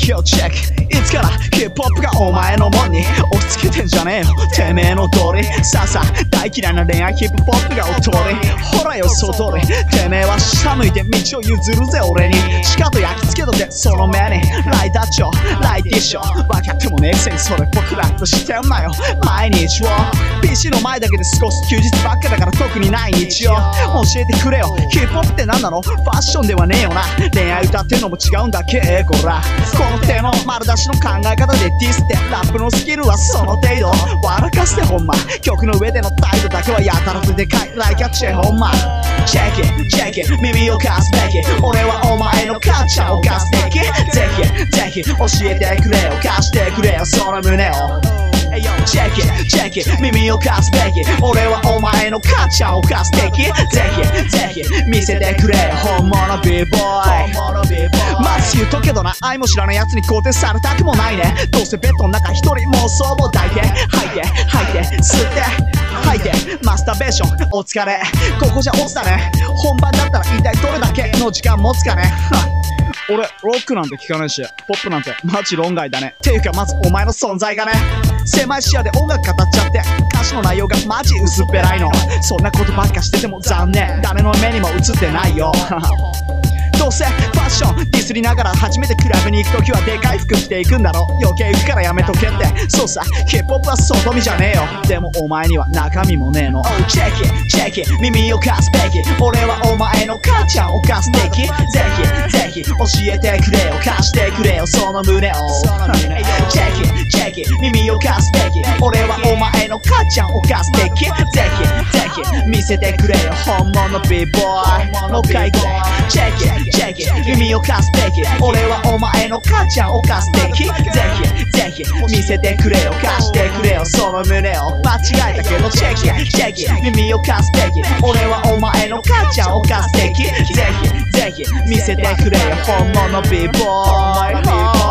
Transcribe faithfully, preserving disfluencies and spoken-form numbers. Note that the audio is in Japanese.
Yo check いつからヒップホップがお前のもんに押し付けてんじゃねえよてめえの通りさあさあ大嫌いな恋愛ヒップホップがお通りほらよそ通りてめえは下向いて道を譲るぜ俺にしかと焼き付けとてその目にライダーチョライティッシュ分かってもねえくせにそれっぽくラップしてんなよ毎日を ピーシー の前だけで過ごす休日ばっかだから特にない日曜教えてくれよヒップホップって何なのファッションではねえよな恋愛歌ってんのも違うんだっけこらこの手の丸出しの考え方でディスってラップのスキルはその程度笑かしてほんま曲の上での態度だけはやたらとでかい Like a チェほんま Check it, check it 耳を貸すべき俺はお前の母ちゃんを貸すべきぜひぜひ教えてくれよ貸してくれよその胸をCheck it, check it 耳を貸すべき俺はお前の母ちゃんを貸すべきぜひぜひ見せてくれよ本物 B-boy まず言うとけどな愛も知らない奴に肯定されたくもないねどうせベッドの中一人妄想を抱いて吐いて吐いて吸って吐いてマスターベーションお疲れここじゃ落ちたね本番だったら一体どれだけの時間持つかね俺ロックなんて聞かないしポップなんてマジ論外だねていうかまずお前の存在がね狭い視野で音楽語っちゃって歌詞の内容がマジ薄っぺらいのそんなことばっかしてても残念誰の目にも映ってないよどうせファッションディスりながら初めてクラブに行くときはでかい服着ていくんだろ余計行くからやめとけってそうさヒップホップは外見じゃねえよでもお前には中身もねえの Oh check it check it 耳を貸すべき俺はお前の母ちゃんを貸すべきぜひぜひ教えてくれよ貸してくれよその胸を Check it check it 耳を貸すべき俺はお前の母ちゃんを貸すべきぜひぜひ見せてくれよ本物 B-boy もう一回ぐらい Check it check it 耳を貸すべき俺はお前の母ちゃんを貸すべきぜひぜひ見せてくれよ貸してくれよその胸を間違えたけど Check it check it 耳を貸すべき俺はお前の母ちゃんを貸すべきぜひぜひ見せてくれよ本物 B-boy